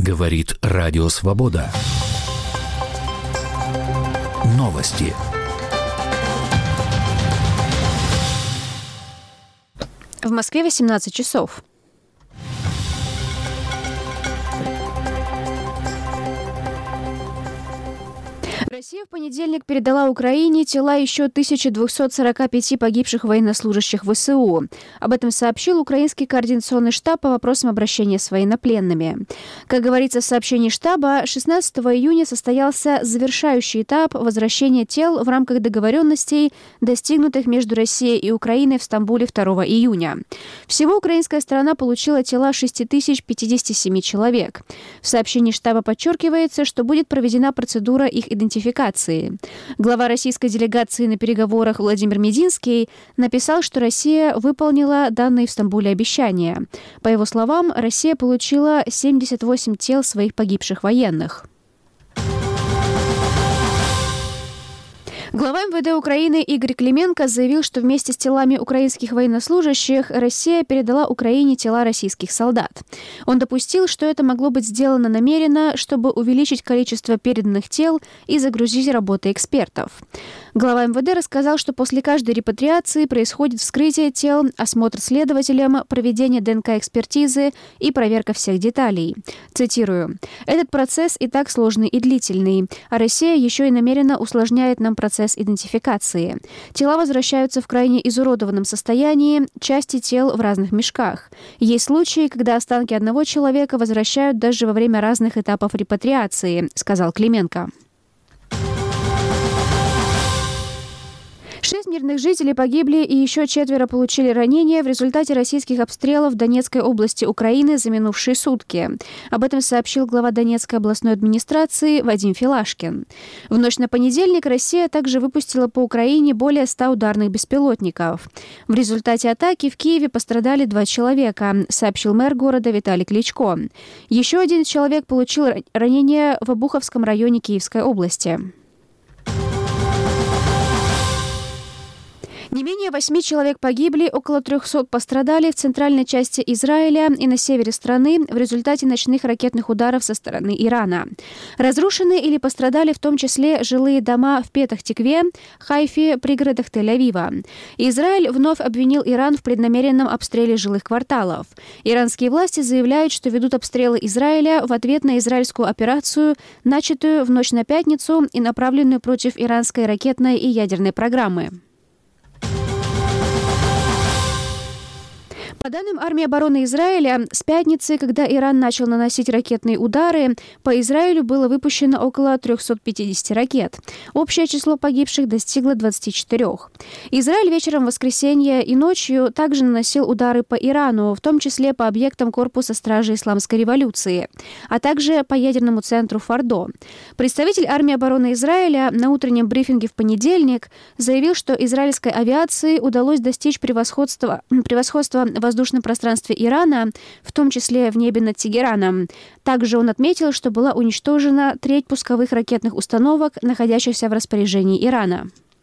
Говорит Радио Свобода. Новости. В Москве 18 часов. Россия в понедельник передала Украине тела еще 1245 погибших военнослужащих ВСУ. Об этом сообщил Украинский координационный штаб по вопросам обращения с военнопленными. Как говорится в сообщении штаба, 16 июня состоялся завершающий этап возвращения тел в рамках договоренностей, достигнутых между Россией и Украиной в Стамбуле 2 июня. Всего украинская сторона получила тела 6057 человек. В сообщении штаба подчеркивается, что будет проведена процедура их идентификации. Глава российской делегации на переговорах Владимир Мединский написал, что Россия выполнила данные в Стамбуле обещания. По его словам, Россия получила 78 тел своих погибших военных. Глава МВД Украины Игорь Клименко заявил, что вместе с телами украинских военнослужащих Россия передала Украине тела российских солдат. Он допустил, что это могло быть сделано намеренно, чтобы увеличить количество переданных тел и загрузить работы экспертов. Глава МВД рассказал, что после каждой репатриации происходит вскрытие тел, осмотр следователем, проведение ДНК-экспертизы и проверка всех деталей. Цитирую: «Этот процесс и так сложный и длительный, а Россия еще и намеренно усложняет нам процесс идентификации. Тела возвращаются в крайне изуродованном состоянии, части тел в разных мешках. Есть случаи, когда останки одного человека возвращают даже во время разных этапов репатриации», — сказал Клименко. 6 мирных жителей погибли и еще 4 получили ранения в результате российских обстрелов в Донецкой области Украины за минувшие сутки. Об этом сообщил глава Донецкой областной администрации Вадим Филашкин. В ночь на понедельник Россия также выпустила по Украине более 100 ударных беспилотников. В результате атаки в Киеве пострадали 2 человека, сообщил мэр города Виталий Кличко. Еще 1 человек получил ранение в Обуховском районе Киевской области. Не менее 8 человек погибли, около 300 пострадали в центральной части Израиля и на севере страны в результате ночных ракетных ударов со стороны Ирана. Разрушены или пострадали в том числе жилые дома в Петах-Тикве, Хайфе, пригородах Тель-Авива. Израиль вновь обвинил Иран в преднамеренном обстреле жилых кварталов. Иранские власти заявляют, что ведут обстрелы Израиля в ответ на израильскую операцию, начатую в ночь на пятницу и направленную против иранской ракетной и ядерной программы. По данным армии обороны Израиля, с пятницы, когда Иран начал наносить ракетные удары, по Израилю было выпущено около 350 ракет. Общее число погибших достигло 24. Израиль вечером воскресенья и ночью также наносил удары по Ирану, в том числе по объектам корпуса стражи Исламской революции, а также по ядерному центру Фордо. Представитель армии обороны Израиля на утреннем брифинге в понедельник заявил, что израильской авиации удалось достичь превосходства в воздушном пространстве Ирана, в том числе в небе над Тегераном. Также он отметил, что была уничтожена треть пусковых ракетных установок, находящихся в распоряжении Ирана.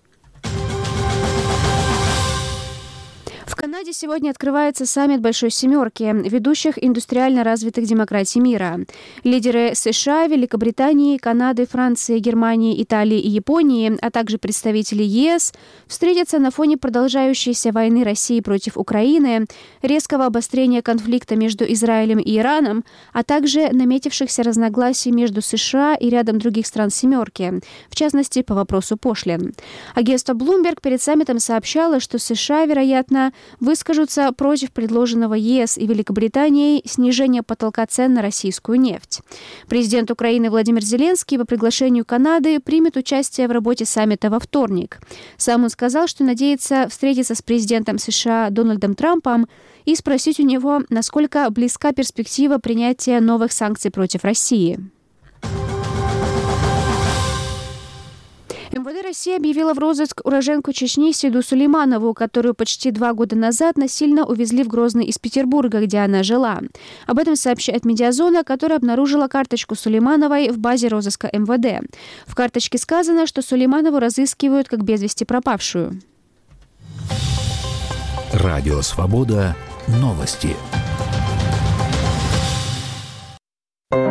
В Канаде сегодня открывается саммит Большой Семерки, ведущих индустриально развитых демократий мира. Лидеры США, Великобритании, Канады, Франции, Германии, Италии и Японии, а также представители ЕС встретятся на фоне продолжающейся войны России против Украины, резкого обострения конфликта между Израилем и Ираном, а также наметившихся разногласий между США и рядом других стран Семерки, в частности, по вопросу пошлин. Агентство Bloomberg перед саммитом сообщало, что США, вероятно, выскажутся против предложенного ЕС и Великобританией снижения потолка цен на российскую нефть. Президент Украины Владимир Зеленский по приглашению Канады примет участие в работе саммита во вторник. Сам он сказал, что надеется встретиться с президентом США Дональдом Трампом и спросить у него, насколько близка перспектива принятия новых санкций против России. МВД России объявила в розыск уроженку Чечни Сейду Сулейманову, которую почти 2 года назад насильно увезли в Грозный из Петербурга, где она жила. Об этом сообщает Медиазона, которая обнаружила карточку Сулеймановой в базе розыска МВД. В карточке сказано, что Сулейманову разыскивают как без вести пропавшую. Радио Свобода. Новости.